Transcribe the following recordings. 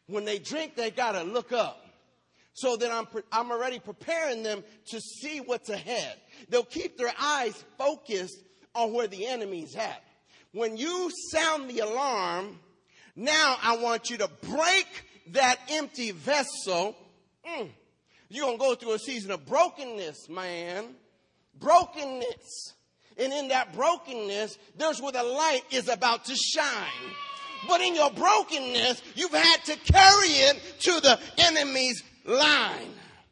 When they drink, they got to look up. So that I'm already preparing them to see what's ahead. They'll keep their eyes focused on where the enemy's at. When you sound the alarm, now I want you to break that empty vessel. You're going to go through a season of brokenness, man. Brokenness. And in that brokenness, there's where the light is about to shine. But in your brokenness, you've had to carry it to the enemy's line.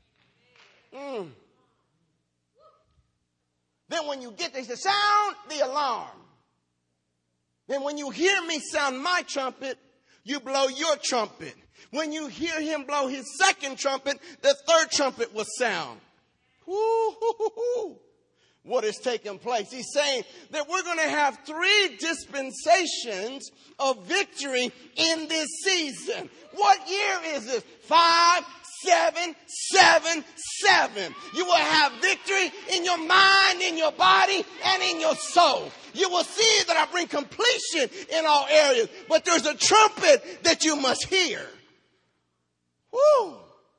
Then when you get there, say, sound the alarm. Then when you hear me sound my trumpet, you blow your trumpet. When you hear him blow his second trumpet, the third trumpet will sound. Woo-hoo-hoo-hoo. What is taking place? He's saying that we're going to have 3 dispensations of victory in this season. What year is this? 5, 7, 7, 7. You will have victory in your mind, in your body, and in your soul. You will see that I bring completion in all areas. But there's a trumpet that you must hear. Woo!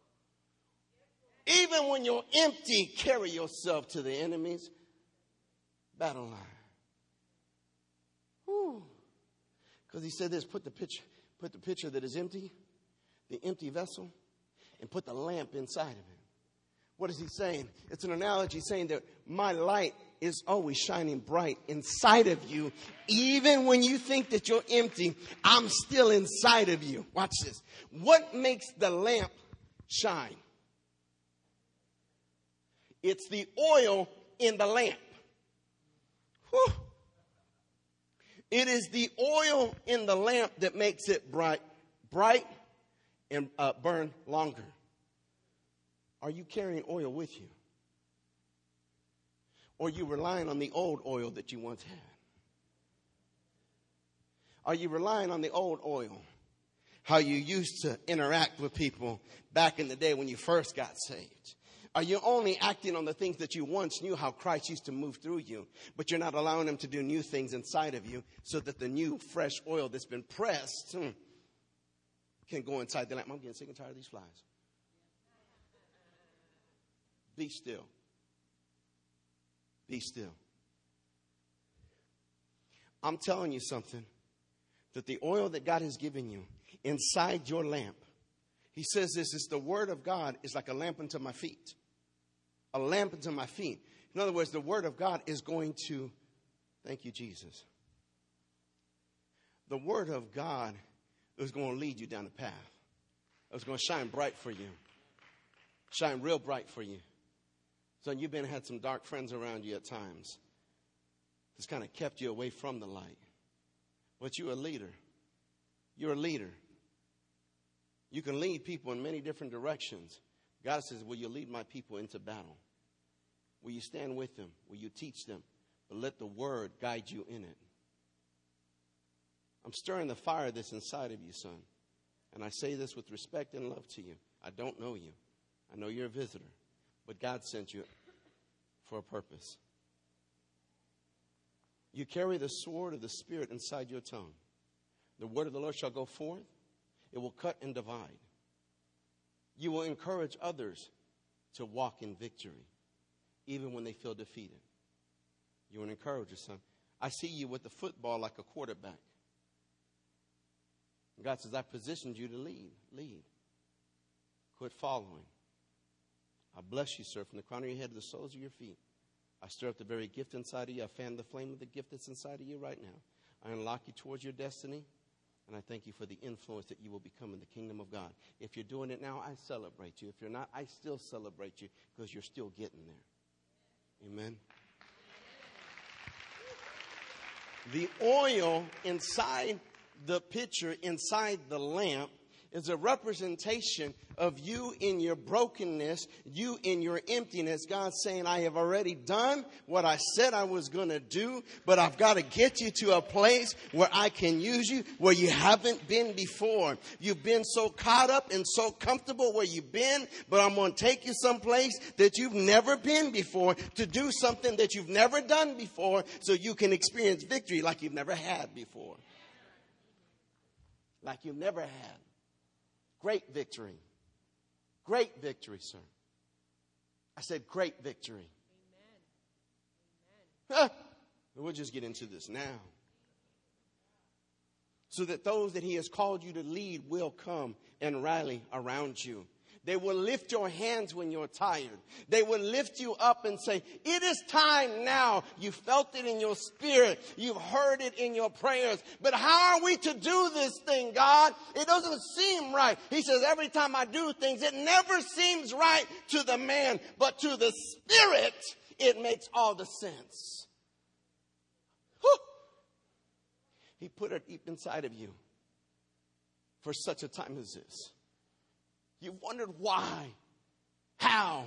Even when you're empty, carry yourself to the enemy's battle line. Woo! Because he said this, put the pitcher that is empty, the empty vessel, and put the lamp inside of it. What is he saying? It's an analogy saying that my light is always shining bright inside of you. Even when you think that you're empty, I'm still inside of you. Watch this. What makes the lamp shine? It's the oil in the lamp. Whew. It is the oil in the lamp that makes it bright and burn longer. Are you carrying oil with you? Or are you relying on the old oil that you once had? Are you relying on the old oil? How you used to interact with people back in the day when you first got saved? Are you only acting on the things that you once knew how Christ used to move through you, but you're not allowing him to do new things inside of you so that the new fresh oil that's been pressed can go inside the lamp? I'm getting sick and tired of these flies. Be still. Be still. I'm telling you something, that the oil that God has given you inside your lamp, he says this is the word of God is like a lamp unto my feet. A lamp unto my feet. In other words, the word of God is going to, thank you, Jesus. The word of God is going to lead you down the path. It's going to shine bright for you. Shine real bright for you. So you've had some dark friends around you at times. It's kind of kept you away from the light. But you're a leader. You're a leader. You can lead people in many different directions. God says, will you lead my people into battle? Will you stand with them? Will you teach them? But let the word guide you in it. I'm stirring the fire that's inside of you, son. And I say this with respect and love to you. I don't know you. I know you're a visitor. But God sent you for a purpose. You carry the sword of the Spirit inside your tongue. The word of the Lord shall go forth. It will cut and divide. You will encourage others to walk in victory, even when they feel defeated. You're an encourager, son. I see you with the football like a quarterback. God says, I positioned you to lead. Lead. Quit following. I bless you, sir, from the crown of your head to the soles of your feet. I stir up the very gift inside of you. I fan the flame of the gift that's inside of you right now. I unlock you towards your destiny. And I thank you for the influence that you will become in the kingdom of God. If you're doing it now, I celebrate you. If you're not, I still celebrate you because you're still getting there. Amen. The oil inside the pitcher, inside the lamp, is a representation of you in your brokenness, you in your emptiness. God's saying, I have already done what I said I was going to do, but I've got to get you to a place where I can use you where you haven't been before. You've been so caught up and so comfortable where you've been, but I'm going to take you someplace that you've never been before to do something that you've never done before so you can experience victory like you've never had before. Like you've never had. Great victory. Great victory, sir. I said great victory. Amen. We'll just get into this now. So that those that he has called you to lead will come and rally around you. They will lift your hands when you're tired. They will lift you up and say, it is time now. You felt it in your spirit. You've heard it in your prayers. But how are we to do this thing, God? It doesn't seem right. He says, every time I do things, it never seems right to the man. But to the spirit, it makes all the sense. Whew. He put it deep inside of you for such a time as this. You've wondered why, how.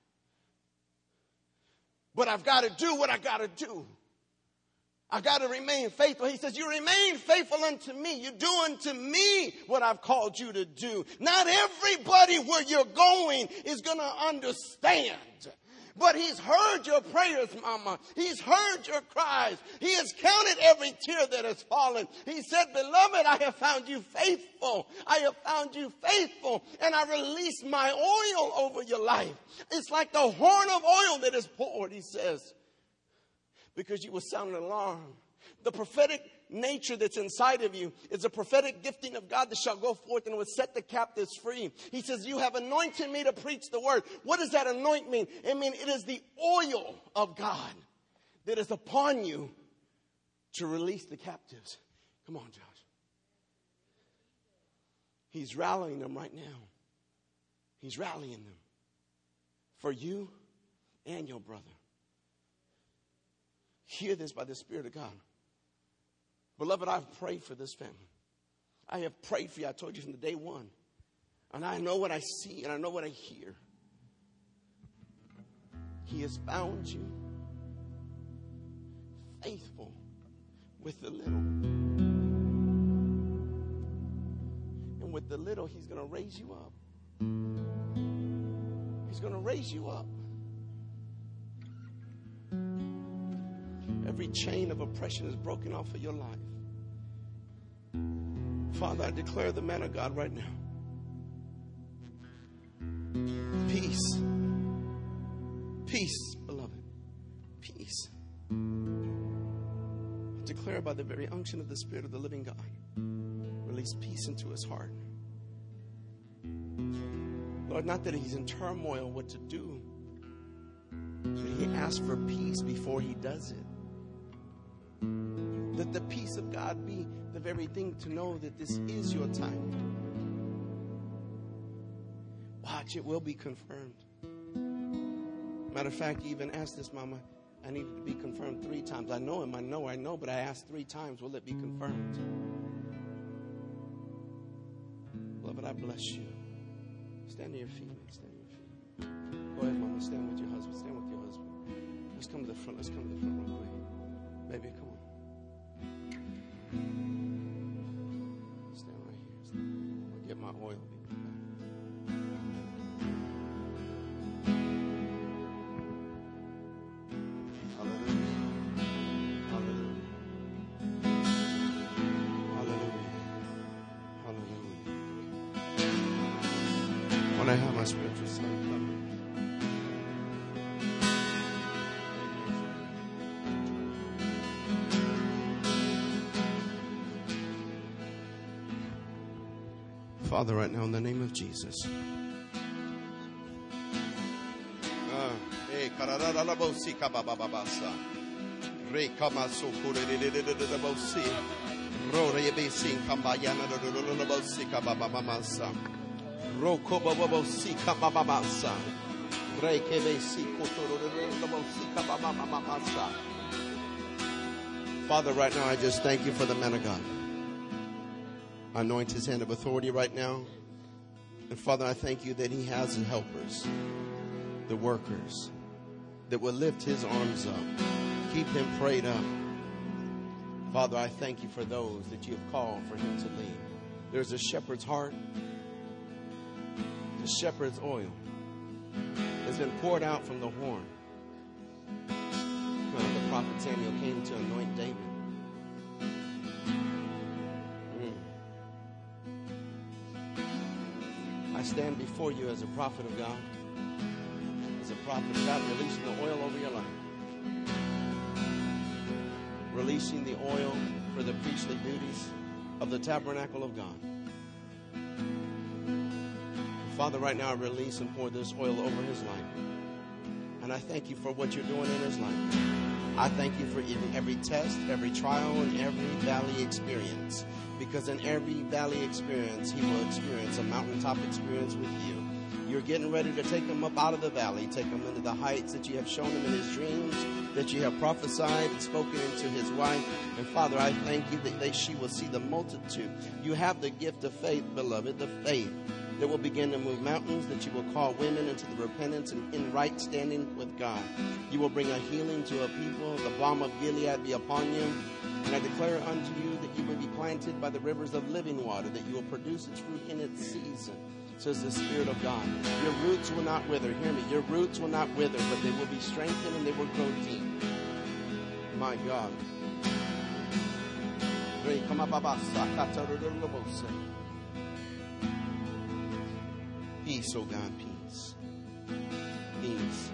But I've got to do what I got to do. I've got to remain faithful. He says, you remain faithful unto me. You do unto me what I've called you to do. Not everybody where you're going is going to understand. But he's heard your prayers, mama. He's heard your cries. He has counted every tear that has fallen. He said, beloved, I have found you faithful. I have found you faithful. And I release my oil over your life. It's like the horn of oil that is poured, he says. Because you will sound an alarm. The prophetic nature that's inside of you is a prophetic gifting of God that shall go forth and will set the captives free. He says, you have anointed me to preach the word. What does that anoint mean? It means it is the oil of God that is upon you to release the captives. Come on, Josh. He's rallying them right now. He's rallying them for you and your brother. Hear this by the Spirit of God. Beloved, I've prayed for this family. I have prayed for you. I told you from the day one. And I know what I see and I know what I hear. He has found you faithful with the little. And with the little, he's going to raise you up. He's going to raise you up. Every chain of oppression is broken off of your life. Father, I declare the man of God right now. Peace. Peace, beloved. Peace. I declare by the very unction of the Spirit of the living God, release peace into his heart. Lord, not that he's in turmoil what to do, but he asks for peace before he does it. Let the peace of God be the very thing to know that this is your time. Watch, it will be confirmed. Matter of fact, you even asked this, Mama, I need it to be confirmed 3 times. I know him, I know, but I asked 3 times, will it be confirmed? Beloved, I bless you. Stand to your feet, man. Stand to your feet. Go ahead, Mama, stand with your husband. Stand with your husband. Let's come to the front. Let's come to the front real quick. Baby, come on. Stand right here. I'll get my oil. Hallelujah. Hallelujah. Hallelujah. Hallelujah. When I have my spiritual son come. Father, right now, in the name of Jesus. Father, right now, I just thank you for the man of God. I anoint his hand of authority right now. And Father, I thank you that he has the helpers, the workers, that will lift his arms up, keep him prayed up. Father, I thank you for those that you have called for him to lead. There's a shepherd's heart, the shepherd's oil has been poured out from the horn. The prophet Samuel came to anoint David. stand before you as a prophet of God. As a prophet of God, releasing the oil over your life. Releasing the oil for the priestly duties of the tabernacle of God. Father, right now I release and pour this oil over his life. And I thank you for what you're doing in his life. I thank you for every test, every trial, and every valley experience. Because in every valley experience, he will experience a mountaintop experience with you. You're getting ready to take him up out of the valley, take him into the heights that you have shown him in his dreams, that you have prophesied and spoken into his wife. And Father, I thank you that she will see the multitude. You have the gift of faith, beloved, the faith that will begin to move mountains, that you will call women into the repentance and in right standing with God. You will bring a healing to a people. The balm of Gilead be upon you. And I declare unto you that you will be planted by the rivers of living water, that you will produce its fruit in its season, says the Spirit of God. Your roots will not wither. Hear me. Your roots will not wither, but they will be strengthened and they will grow deep. My God. Peace, oh God, peace. Peace.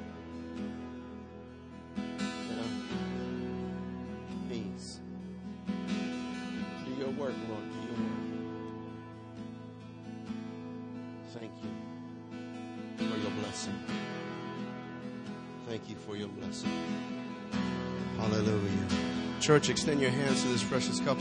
Peace. Do your work, Lord. Do your work. Thank you for your blessing. Thank you for your blessing. Hallelujah. Church, extend your hands to this precious couple.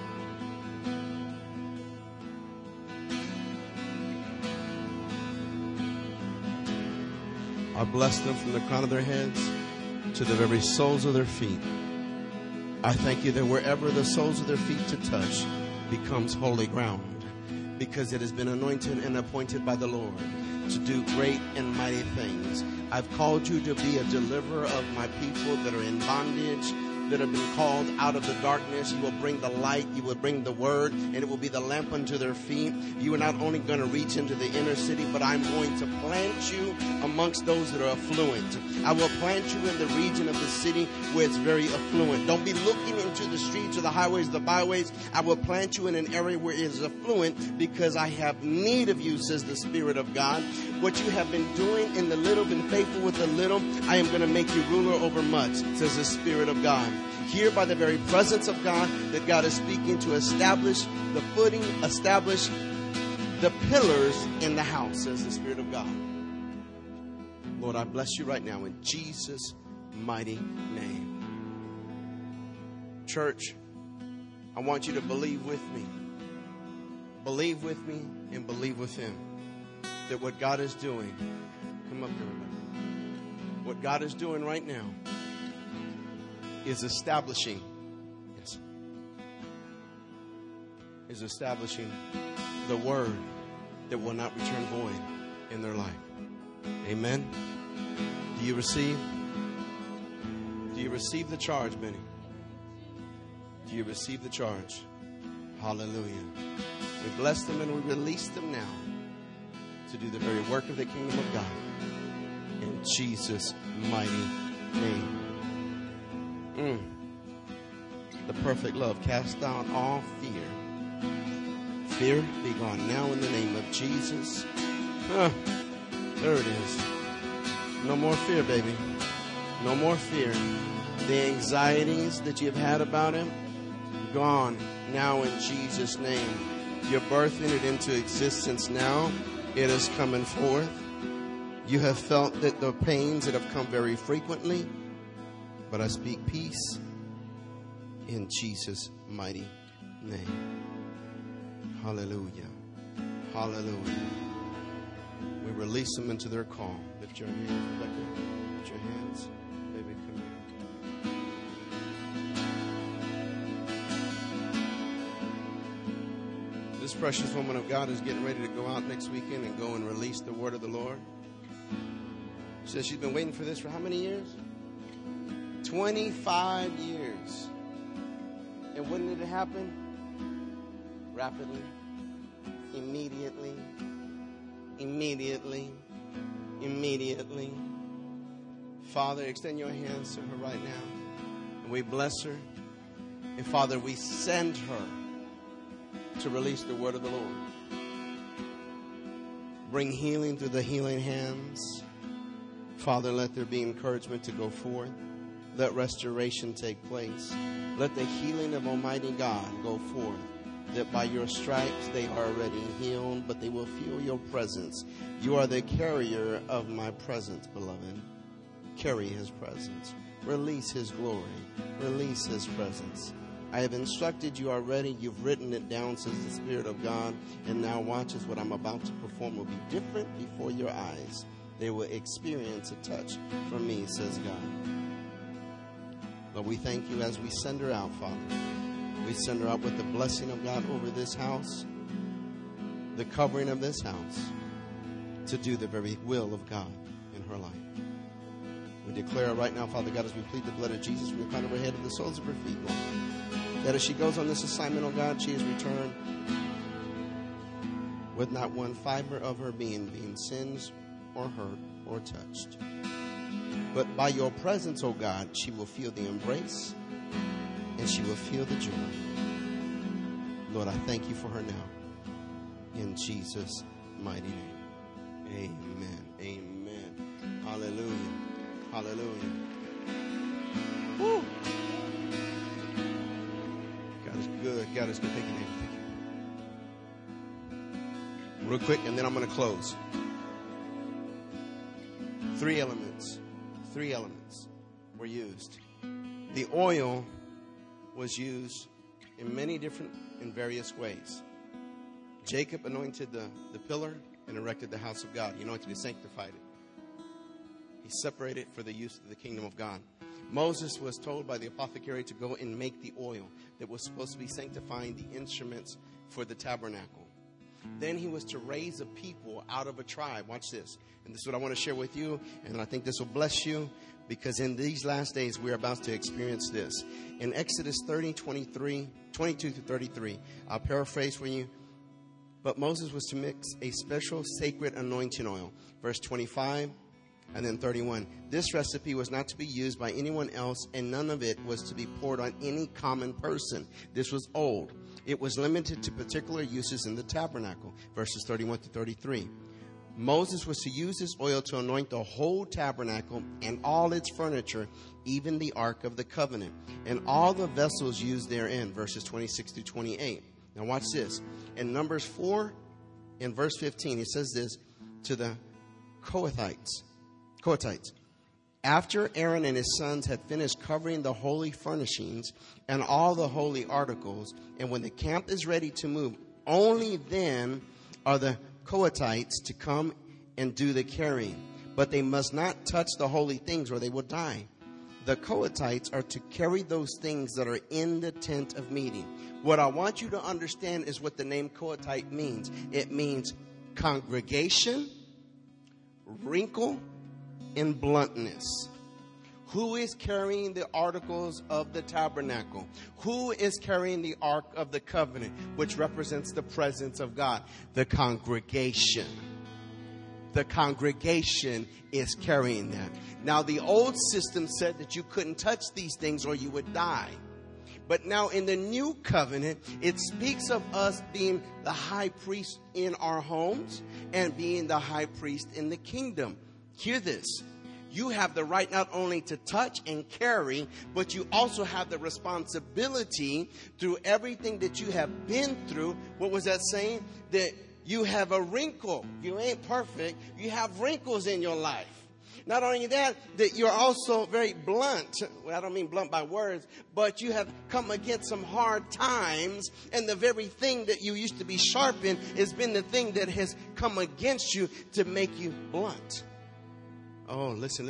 I bless them from the crown of their heads to the very soles of their feet. I thank you that wherever the soles of their feet to touch becomes holy ground, because it has been anointed and appointed by the Lord to do great and mighty things. I've called you to be a deliverer of my people that are in bondage, that have been called out of the darkness. You will bring the light, you will bring the word, and it will be the lamp unto their feet. You are not only going to reach into the inner city, but I'm going to plant you amongst those that are affluent. I will plant you in the region of the city where it's very affluent. Don't be looking into the streets or the highways, the byways. I will plant you in an area where it is affluent, because I have need of you, says the Spirit of God. What you have been doing in the little, been faithful with the little, I am going to make you ruler over much, says the Spirit of God. Here, by the very presence of God, that God is speaking to establish the footing, establish the pillars in the house, says the Spirit of God. Lord, I bless you right now in Jesus' mighty name. Church, I want you to believe with me. Believe with me and believe with him that what God is doing, come up here, everybody. What God is doing right now is establishing, is establishing the word that will not return void in their life. Amen. Do you receive? Do you receive the charge, Benny? Do you receive the charge? Hallelujah. We bless them and we release them now to do the very work of the kingdom of God. In Jesus' mighty name. The perfect love casts down all fear. Fear be gone now in the name of Jesus. There it is. No more fear, baby. No more fear. The anxieties that you've had about him, gone now in Jesus' name. You're birthing it into existence now. It is coming forth. You have felt that the pains that have come very frequently, but I speak peace in Jesus' mighty name. Hallelujah. Hallelujah. We release them into their call. Lift your hands, Rebecca. Lift your hands. Baby, come here. This precious woman of God is getting ready to go out next weekend and go and release the word of the Lord. She says she's been waiting for this for how many years? 25 years. And when did it happen? Rapidly. Immediately. Immediately. Immediately. Father, extend your hands to her right now. And we bless her. And Father, we send her to release the word of the Lord. Bring healing through the healing hands. Father, let there be encouragement to go forth. Let restoration take place. Let the healing of Almighty God go forth. That by your stripes they are already healed, but they will feel your presence. You are the carrier of my presence, beloved. Carry his presence. Release his glory. Release his presence. I have instructed you already. You've written it down, says the Spirit of God. And now watch as what I'm about to perform will be different before your eyes. They will experience a touch from me, says God. Lord, we thank you as we send her out, Father. We send her out with the blessing of God over this house, the covering of this house, to do the very will of God in her life. We declare right now, Father God, as we plead the blood of Jesus from the crown of her head to the soles of her feet, Lord, that as she goes on this assignment, oh God, she is returned with not one fiber of her being singed or hurt or touched. But by your presence, oh God, she will feel the embrace and she will feel the joy. Lord, I thank you for her now. In Jesus' mighty name. Amen. Amen. Hallelujah. Hallelujah. Woo. God is good. God is good. Thank you, David. Thank you. Real quick, and then I'm going to close. Three elements were used. The oil was used in various ways. Jacob anointed the pillar and erected the house of God. He anointed and sanctified it. He separated it for the use of the kingdom of God. Moses was told by the apothecary to go and make the oil that was supposed to be sanctifying the instruments for the tabernacle. Then he was to raise a people out of a tribe. Watch this. And this is what I want to share with you. And I think this will bless you, because in these last days, we're about to experience this. In Exodus 30, 22 through 33, I'll paraphrase for you. But Moses was to mix a special sacred anointing oil. Verse 25 and then 31. This recipe was not to be used by anyone else, and none of it was to be poured on any common person. This was old. It was limited to particular uses in the tabernacle. Verses 31 to 33. Moses was to use this oil to anoint the whole tabernacle and all its furniture, even the Ark of the Covenant, and all the vessels used therein. Verses 26 to 28. Now watch this. In Numbers 4, in verse 15, it says this to the Kohathites. After Aaron and his sons had finished covering the holy furnishings and all the holy articles, and when the camp is ready to move, only then are the Kohathites to come and do the carrying. But they must not touch the holy things or they will die. The Kohathites are to carry those things that are in the tent of meeting. What I want you to understand is what the name Kohathite means. It means congregation, wrinkle, and bluntness. Who is carrying the articles of the tabernacle? Who is carrying the Ark of the Covenant, which represents the presence of God? The congregation. The congregation is carrying that. Now, the old system said that you couldn't touch these things or you would die. But now in the new covenant, it speaks of us being the high priest in our homes and being the high priest in the kingdom. Hear this. You have the right not only to touch and carry, but you also have the responsibility through everything that you have been through. What was that saying? That you have a wrinkle. You ain't perfect. You have wrinkles in your life. Not only that you're also very blunt. Well, I don't mean blunt by words, but you have come against some hard times, and the very thing that you used to be sharp in has been the thing that has come against you to make you blunt. Oh, listen.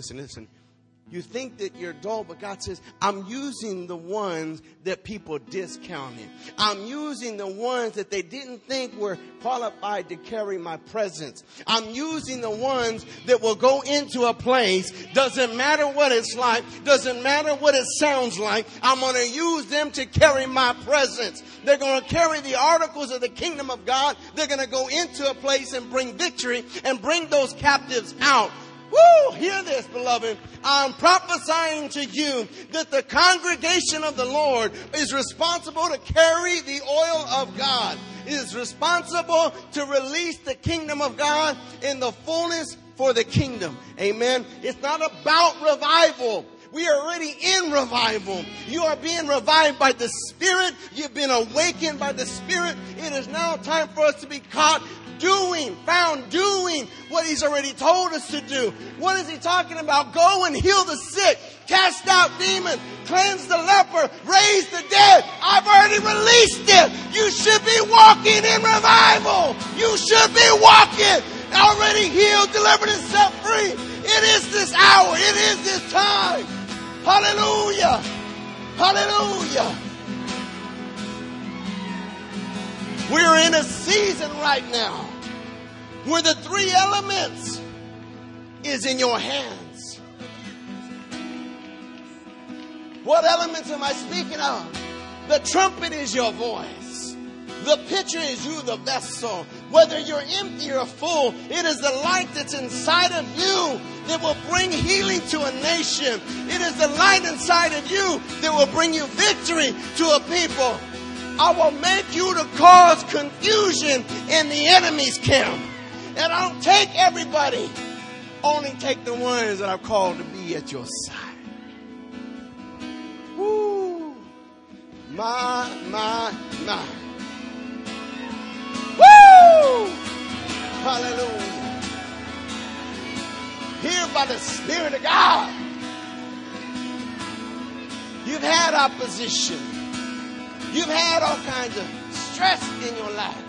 You think that you're dull, but God says, I'm using the ones that people discounted. I'm using the ones that they didn't think were qualified to carry my presence. I'm using the ones that will go into a place. Doesn't matter what it's like. Doesn't matter what it sounds like. I'm going to use them to carry my presence. They're going to carry the articles of the kingdom of God. They're going to go into a place and bring victory and bring those captives out. Woo! Hear this, beloved. I'm prophesying to you that the congregation of the Lord is responsible to carry the oil of God. is responsible to release the kingdom of God in the fullness for the kingdom. Amen. It's not about revival. We are already in revival. You are being revived by the Spirit. You've been awakened by the Spirit. It is now time for us to be found doing what He's already told us to do. What is He talking about? Go and heal the sick, cast out demons, cleanse the leper, raise the dead. I've already released it. You should be walking in revival. You should be walking already healed, delivered, and set free. It is this hour. It is this time. Hallelujah. Hallelujah. We're in a season right now where the three elements is in your hands. What elements am I speaking of? The trumpet is your voice. The pitcher is you, the vessel. Whether you're empty or full, it is the light that's inside of you that will bring healing to a nation. It is the light inside of you that will bring you victory to a people. I will make you to cause confusion in the enemy's camp. And I don't take everybody. Only take the ones that are called to be at your side. Woo. My. Woo! Hallelujah. Here by the Spirit of God. You've had opposition. You've had all kinds of stress in your life.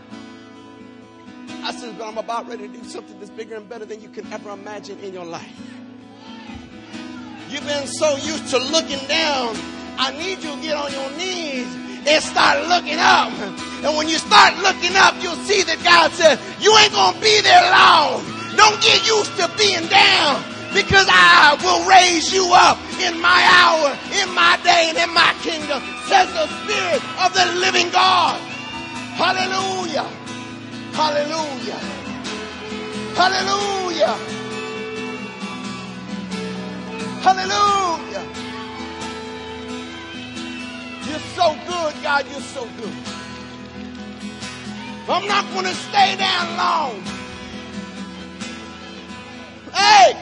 I said, but I'm about ready to do something that's bigger and better than you can ever imagine in your life. You've been so used to looking down. I need you to get on your knees and start looking up. And when you start looking up, you'll see that God said, you ain't going to be there long. Don't get used to being down, because I will raise you up in my hour, in my day, and in my kingdom, says the Spirit of the living God. Hallelujah. Hallelujah. Hallelujah. Hallelujah. You're so good, God. You're so good. I'm not going to stay down long. Hey,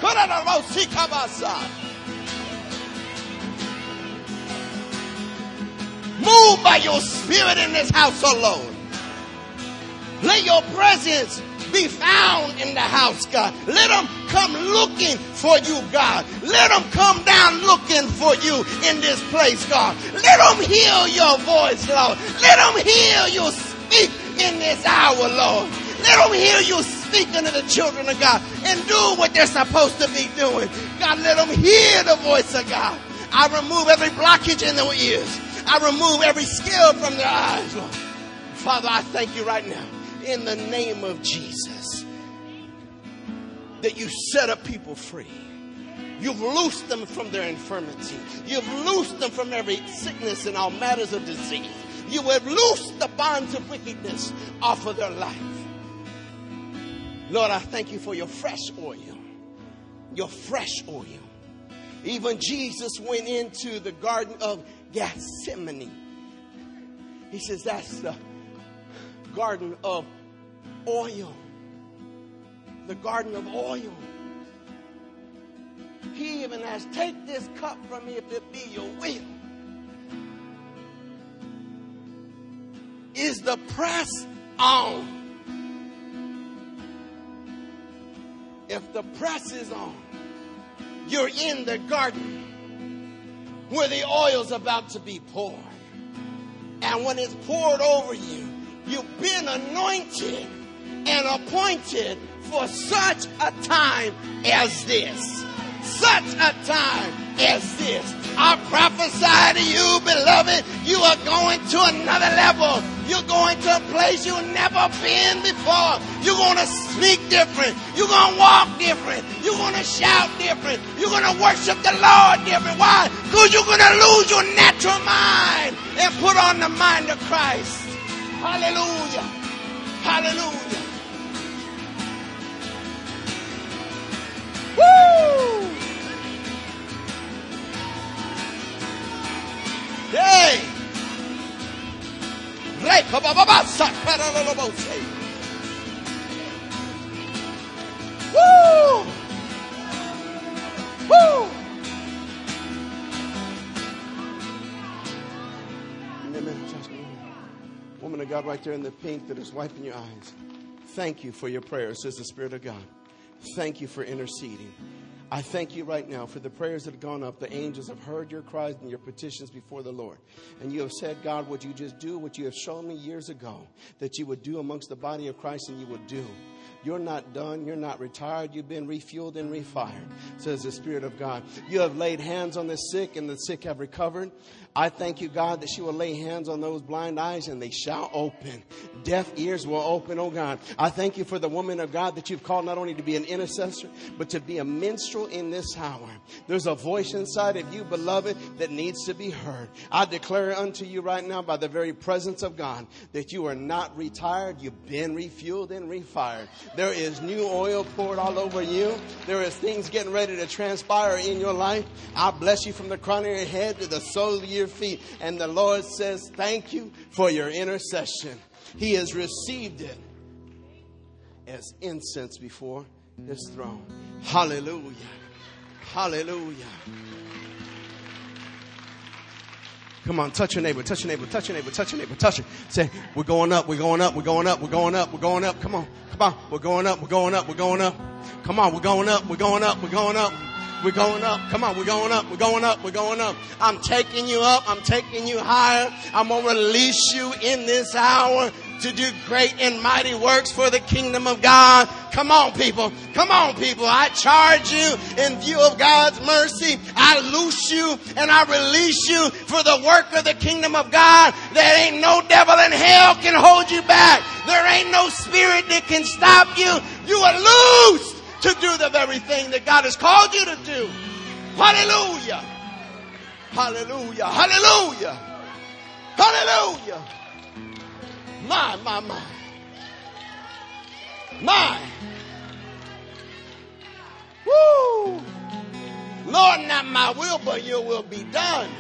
move by your Spirit in this house, oh Lord. Let your presence be found in the house, God. Let them come looking for you, God. Let them come down looking for you in this place, God. Let them hear your voice, Lord. Let them hear you speak in this hour, Lord. Let them hear you speak unto the children of God and do what they're supposed to be doing. God, let them hear the voice of God. I remove every blockage in their ears. I remove every skill from their eyes, Lord. Father, I thank you right now, in the name of Jesus, that you set up people free. You've loosed them from their infirmity. You've loosed them from every sickness and all matters of disease. You have loosed the bonds of wickedness off of their life. Lord, I thank you for your fresh oil. Your fresh oil. Even Jesus went into the Garden of Gethsemane. He says that's the garden of oil. The garden of oil. He even has, take this cup from me if it be your will. Is the press on? If the press is on, you're in the garden where the oil's about to be poured. And when it's poured over you, you've been anointed and appointed for such a time as this. Such a time as this. I prophesy to you, beloved, you are going to another level. You're going to a place you've never been before. You're going to speak different. You're going to walk different. You're going to shout different. You're going to worship the Lord different. Why? Because you're going to lose your natural mind and put on the mind of Christ. Hallelujah. Hallelujah. Woo! Hey! Woo! Woo! Woman of God right there in the pink that is wiping your eyes. Thank you for your prayers, says the Spirit of God. Thank you for interceding. I thank you right now for the prayers that have gone up. The angels have heard your cries and your petitions before the Lord. And you have said, God, would you just do what you have shown me years ago that you would do amongst the body of Christ, and you would do. You're not done. You're not retired. You've been refueled and refired, says the Spirit of God. You have laid hands on the sick, and the sick have recovered. I thank you, God, that you will lay hands on those blind eyes and they shall open. Deaf ears will open, oh God. I thank you for the woman of God that you've called not only to be an intercessor, but to be a minstrel in this hour. There's a voice inside of you, beloved, that needs to be heard. I declare unto you right now by the very presence of God that you are not retired. You've been refueled and refired. There is new oil poured all over you. There is things getting ready to transpire in your life. I bless you from the crown of your head to the sole of your feet. And the Lord says, thank you for your intercession. He has received it as incense before his throne. Hallelujah. Hallelujah. Come on, touch your neighbor, touch your neighbor, touch your neighbor, touch your neighbor, touch her. Say, we're going up, we're going up, we're going up, we're going up, we're going up. Come on, come on, we're going up, we're going up, we're going up. Come on, we're going up, we're going up, we're going up. We're going up. Come on, we're going up. We're going up. We're going up. I'm taking you up. I'm taking you higher. I'm going to release you in this hour to do great and mighty works for the kingdom of God. Come on, people. Come on, people. I charge you in view of God's mercy. I loose you and I release you for the work of the kingdom of God. There ain't no devil in hell can hold you back. There ain't no spirit that can stop you. You are loosed to do the very thing that God has called you to do. Hallelujah. Hallelujah. Hallelujah. Hallelujah. My. Woo. Lord, not my will, but your will be done.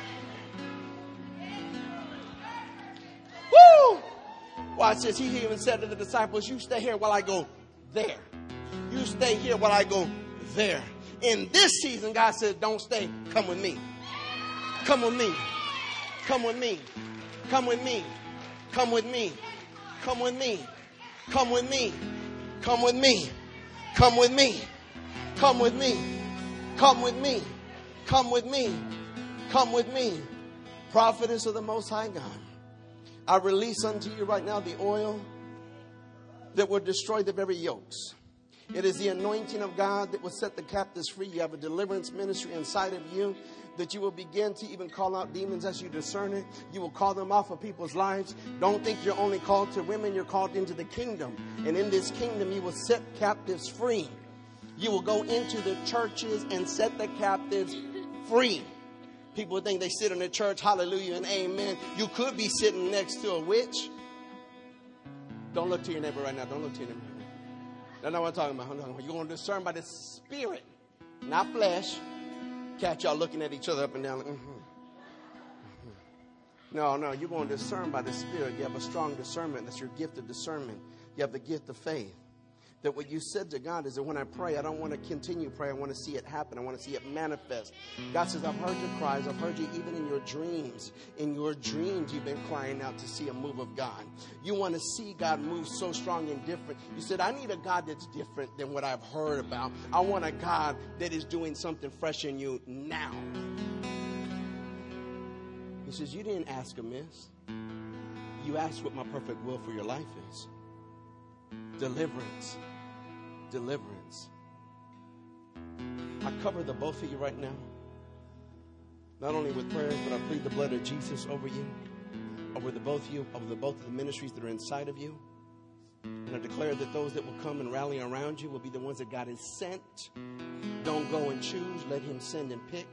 Woo. Watch this. He even said to the disciples, you stay here while I go there. You stay here while I go there. In this season, God says, don't stay. Come with me. Come with me. Come with me. Come with me. Come with me. Come with me. Come with me. Come with me. Come with me. Come with me. Come with me. Come with me. Come with me. Prophetess of the Most High God, I release unto you right now the oil that will destroy the very yokes. It is the anointing of God that will set the captives free. You have a deliverance ministry inside of you that you will begin to even call out demons as you discern it. You will call them off of people's lives. Don't think you're only called to women. You're called into the kingdom. And in this kingdom, you will set captives free. You will go into the churches and set the captives free. People think they sit in the church, hallelujah and amen. You could be sitting next to a witch. Don't look to your neighbor right now. Don't look to your neighbor. That's not what I'm talking about. You're going to discern by the Spirit, not flesh. Catch y'all looking at each other up and down. Like, No, you're going to discern by the Spirit. You have a strong discernment. That's your gift of discernment. You have the gift of faith. That what you said to God is that when I pray, I don't want to continue praying. I want to see it happen. I want to see it manifest. God says, I've heard your cries. I've heard you even in your dreams. In your dreams, you've been crying out to see a move of God. You want to see God move so strong and different. You said, I need a God that's different than what I've heard about. I want a God that is doing something fresh in you now. He says, you didn't ask amiss. You asked what my perfect will for your life is. Deliverance. Deliverance. I cover the both of you right now. Not only with prayers, but I plead the blood of Jesus over you, over the both of you, over the both of the ministries that are inside of you. And I declare that those that will come and rally around you will be the ones that God has sent. Don't go and choose. Let him send and pick.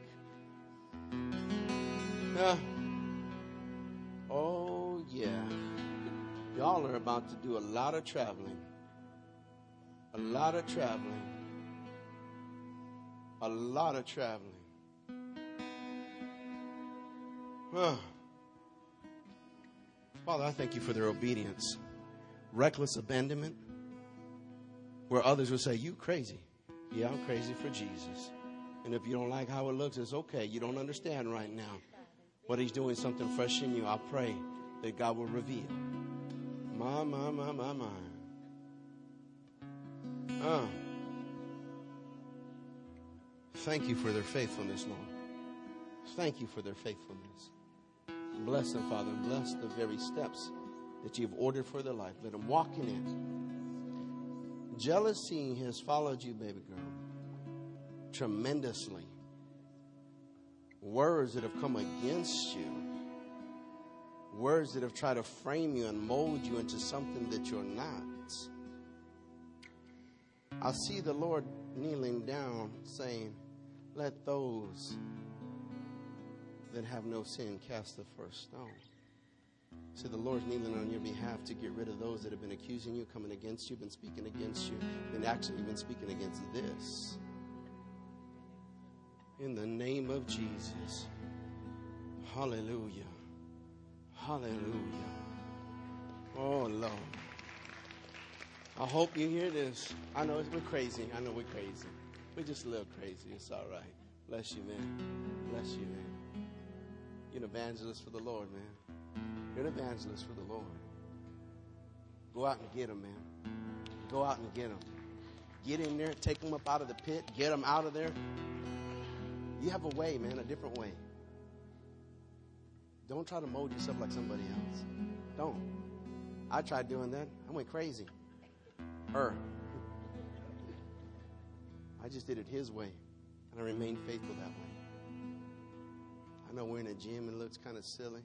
Oh, yeah. Y'all are about to do a lot of traveling. A lot of traveling. A lot of traveling. Father, I thank you for their obedience. reckless abandonment, where others will say, you crazy. Yeah, I'm crazy for Jesus. And if you don't like how it looks, it's okay. You don't understand right now. But he's doing something fresh in you. I pray that God will reveal. My. Thank you for their faithfulness, Lord. Thank you for their faithfulness. Bless them, Father, and bless the very steps that you've ordered for their life. Let them walk in it. Jealousy has followed you, baby girl, tremendously. Words that have come against you. Words that have tried to frame you and mold you into something that you're not. I see the Lord kneeling down saying, let those that have no sin cast the first stone. So the Lord's kneeling on your behalf to get rid of those that have been accusing you, coming against you, been speaking against you, been actually been speaking against this. In the name of Jesus. Hallelujah. Hallelujah. Oh, Lord. I hope you hear this. I know we're crazy. I know we're crazy. We're just a little crazy. It's all right. Bless you, man. Bless you, man. You're an evangelist for the Lord, man. You're an evangelist for the Lord. Go out and get them, man. Go out and get them. Get in there. Take them up out of the pit. Get them out of there. You have a way, man, a different way. Don't try to mold yourself like somebody else. Don't. I tried doing that. I went crazy. I just did it his way, and I remained faithful that way. I know we're in a gym and it looks kind of silly,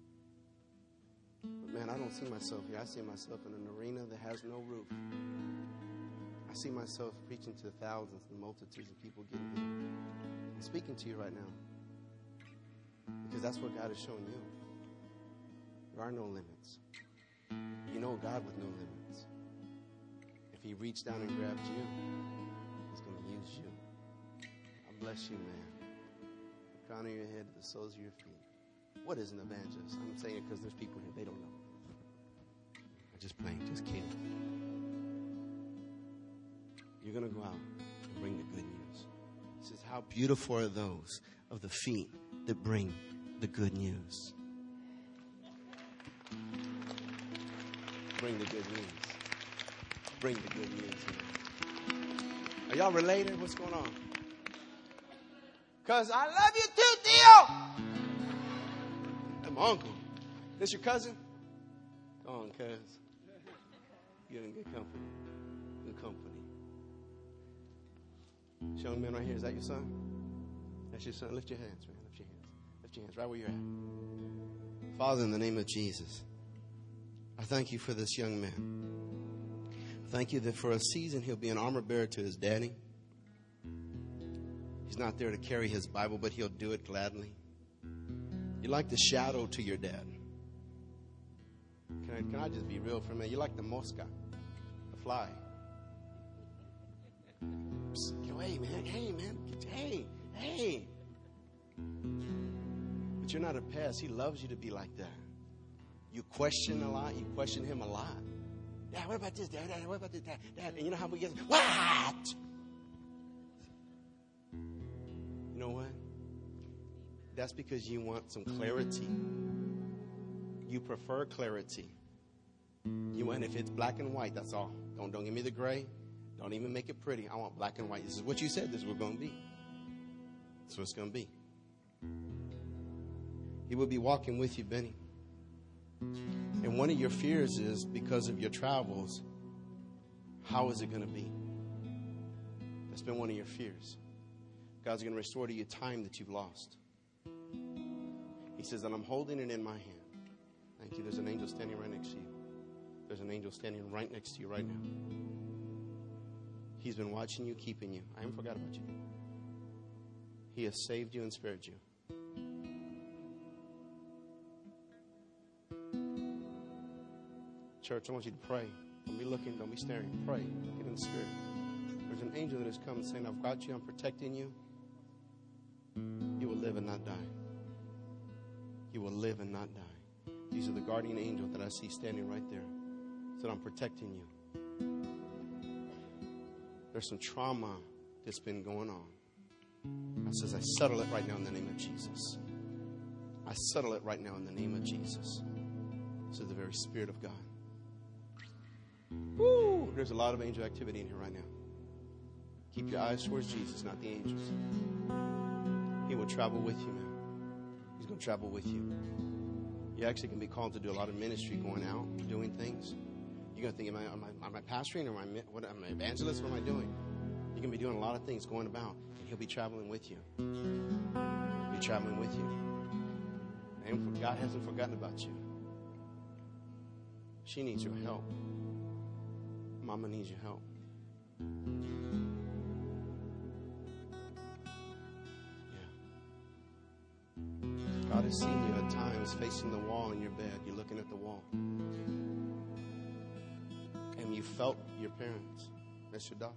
but man, I don't see myself here. I see myself in an arena that has no roof. I see myself preaching to thousands and multitudes of people getting healed. I'm speaking to you right now because that's what God is showing you. There are no limits. You know God with no limits. He reached down and grabbed you, he's going to use you. I bless you, man. The crown of your head to the soles of your feet. What is an evangelist? I'm saying it because there's people here, they don't know. I'm just playing, just kidding. You're going to go out and bring the good news. He says, how beautiful are those of the feet that bring the good news. Bring the good news. Bring the good news. Are y'all related? What's going on? Because I love you too, Theo. That's my uncle. This your cousin? Go on, cuz. You're in good company. Good company. This young man right here, is that your son? That's your son. Lift your hands, man. Lift your hands. Lift your hands right where you're at. Father, in the name of Jesus, I thank you for this young man. Thank you that for a season he'll be an armor bearer to his daddy. He's not there to carry his Bible, but he'll do it gladly. You're like the shadow to your dad. Can I just be real for a minute? You're like the mosca, the fly. Psst, go, hey, man. Hey, man. Hey. But you're not a pest. He loves you to be like that. You question a lot. You question him a lot. Dad, what about this, Dad? Dad, what about this, Dad? Dad, and you know how we get, what? You know what? That's because you want some clarity. You prefer clarity. You want, if it's black and white, that's all. Don't give me the gray. Don't even make it pretty. I want black and white. This is what you said this was going to be. That's what it's going to be. He will be walking with you, Benny. And one of your fears is, because of your travels, how is it going to be? That's been one of your fears. God's going to restore to you time that you've lost. He says, and I'm holding it in my hand. Thank you. There's an angel standing right next to you. There's an angel standing right next to you right now. He's been watching you, keeping you. I haven't forgot about you. He has saved you and spared you. Church, I want you to pray. Don't be looking. Don't be staring. Pray. Get in the spirit. There's an angel that has come saying, I've got you. I'm protecting you. You will live and not die. You will live and not die. These are the guardian angels that I see standing right there. Said, I'm protecting you. There's some trauma that's been going on. I says, I settle it right now in the name of Jesus. I settle it right now in the name of Jesus. So the very Spirit of God. Woo! There's a lot of angel activity in here right now. Keep your eyes towards Jesus, not the angels. He will travel with you, man. He's going to travel with you. You actually can be called to do a lot of ministry, going out, doing things. You're going to think, am I pastoring? Am I evangelist? What am I doing? You're going to be doing a lot of things going about, and he'll be traveling with you. He'll be traveling with you. And God hasn't forgotten about you. She needs your help. Mama needs your help. Yeah. God has seen you at times facing the wall in your bed. You're looking at the wall. And you felt your parents. That's your daughter.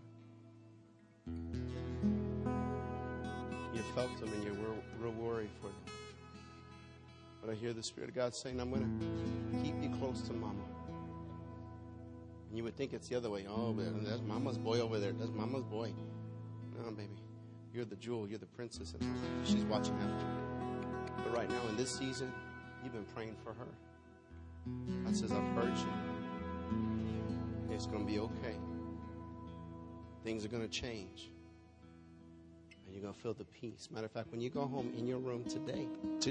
You felt them and you're real worried for them. But I hear the Spirit of God saying, I'm going to keep you close to Mama. And you would think it's the other way. Oh, that's Mama's boy over there. That's Mama's boy. No, baby. You're the jewel. You're the princess. And she's watching after you. But right now, in this season, you've been praying for her. I says, I've heard you. It's going to be okay. Things are going to change. And you're going to feel the peace. Matter of fact, when you go home in your room today,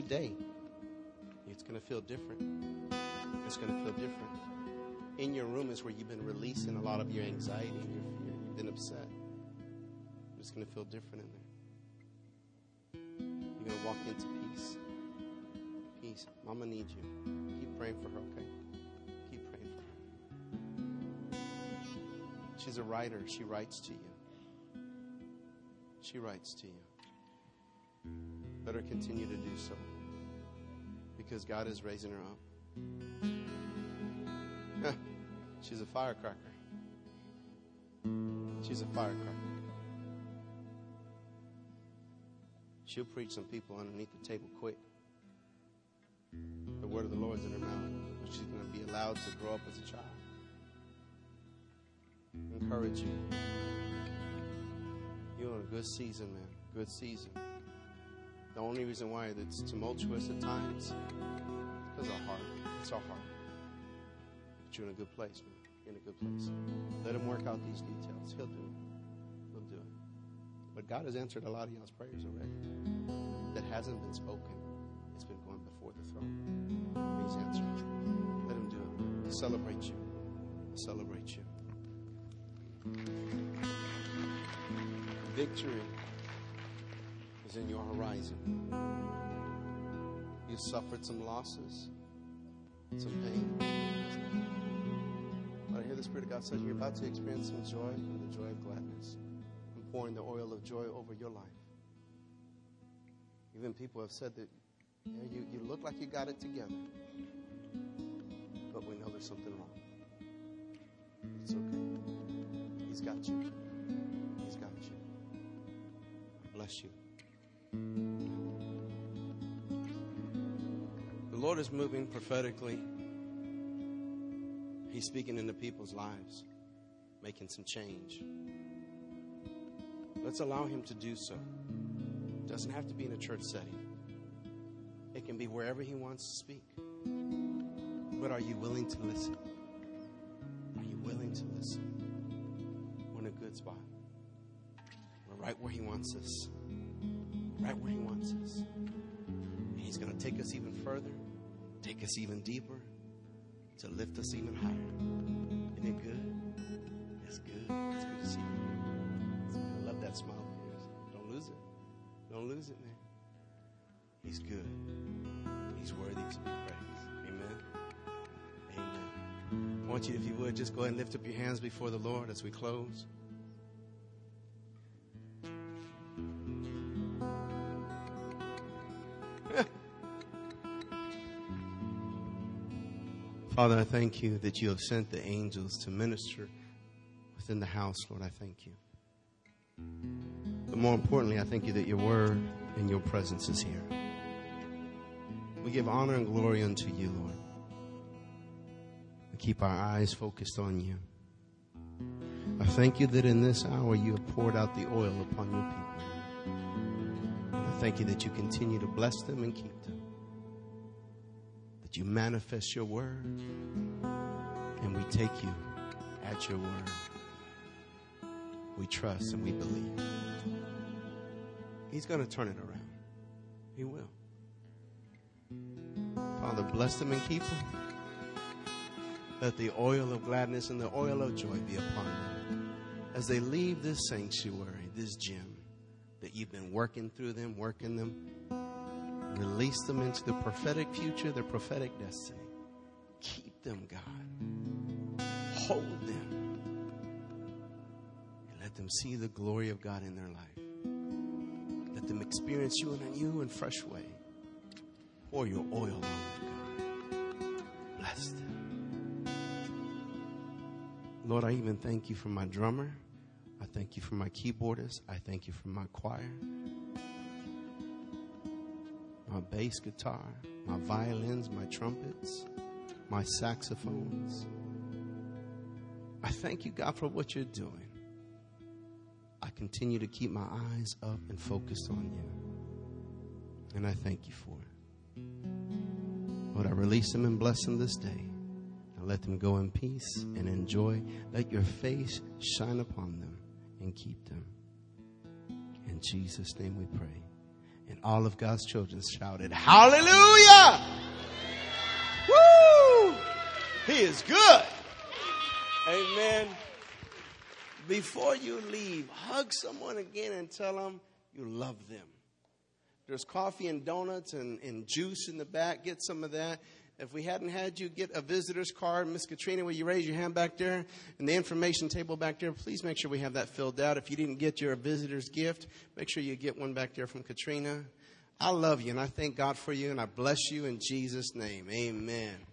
it's going to feel different. It's going to feel different. In your room is where you've been releasing a lot of your anxiety and your fear. You've been upset. It's going to feel different in there. You're going to walk into peace. Peace. Mama needs you. Keep praying for her, okay? Keep praying for her. She's a writer. She writes to you. She writes to you. Let her continue to do so. Because God is raising her up. She's a firecracker. She's a firecracker. She'll preach some people underneath the table quick. The word of the Lord's in her mouth. But she's going to be allowed to grow up as a child. Encourage you. You're in a good season, man. Good season. The only reason why it's tumultuous at times is because our heart. It's our heart. But you're in a good place, man. You're in a good place. Let him work out these details. He'll do it. He'll do it. But God has answered a lot of y'all's prayers already. That hasn't been spoken. It's been going before the throne. He's answered. Let him do it. He'll celebrate you. He'll celebrate you. Victory is in your horizon. You suffered some losses, some pain. But I hear the Spirit of God says you're about to experience some joy and the joy of gladness. I'm pouring the oil of joy over your life. Even people have said that you look like you got it together. But we know there's something wrong. It's okay. He's got you. He's got you. Bless you. The Lord is moving prophetically. He's speaking into people's lives, making some change. Let's allow him to do so. It doesn't have to be in a church setting. It can be wherever he wants to speak. But are you willing to listen? Are you willing to listen? We're in a good spot. We're right where he wants us. Right where he wants us. And he's going to take us even further, take us even deeper, to lift us even higher. Isn't it good? It's good. It's good to see you. I love that smile of yours. Don't lose it. Don't lose it, man. He's good. He's worthy to be praised. Amen. Amen. I want you, if you would, just go ahead and lift up your hands before the Lord as we close. Father, I thank you that you have sent the angels to minister within the house, Lord. I thank you. But more importantly, I thank you that your word and your presence is here. We give honor and glory unto you, Lord. keep our eyes focused on you. I thank you that in this hour you have poured out the oil upon your people. I thank you that you continue to bless them and keep them. That you manifest your word. And we take you at your word. We trust and we believe. He's going to turn it around. He will. Father, bless them and keep them. Let the oil of gladness and the oil of joy be upon them as they leave this sanctuary, this gym that you've been working through them, working them. Release them into the prophetic future, their prophetic destiny. Keep them, God. Hold them. And let them see the glory of God in their life. Let them experience you in a new and fresh way. Pour your oil on them, God. Bless them. Lord, I even thank you for my drummer. I thank you for my keyboardist. I thank you for my choir, my bass guitar, my violins, my trumpets, my saxophones. I thank you, God, for what you're doing. I continue to keep my eyes up and focused on you. And I thank you for it. Lord, I release them and bless them this day. Let them go in peace and enjoy. Let your face shine upon them and keep them. In Jesus' name we pray. And all of God's children shouted, hallelujah! Woo! He is good. Amen. Before you leave, hug someone again and tell them you love them. There's coffee and donuts and juice in the back. Get some of that. If we hadn't had you get a visitor's card, Miss Katrina, will you raise your hand back there? And the information table back there, please make sure we have that filled out. If you didn't get your visitor's gift, make sure you get one back there from Katrina. I love you, and I thank God for you, and I bless you in Jesus' name. Amen.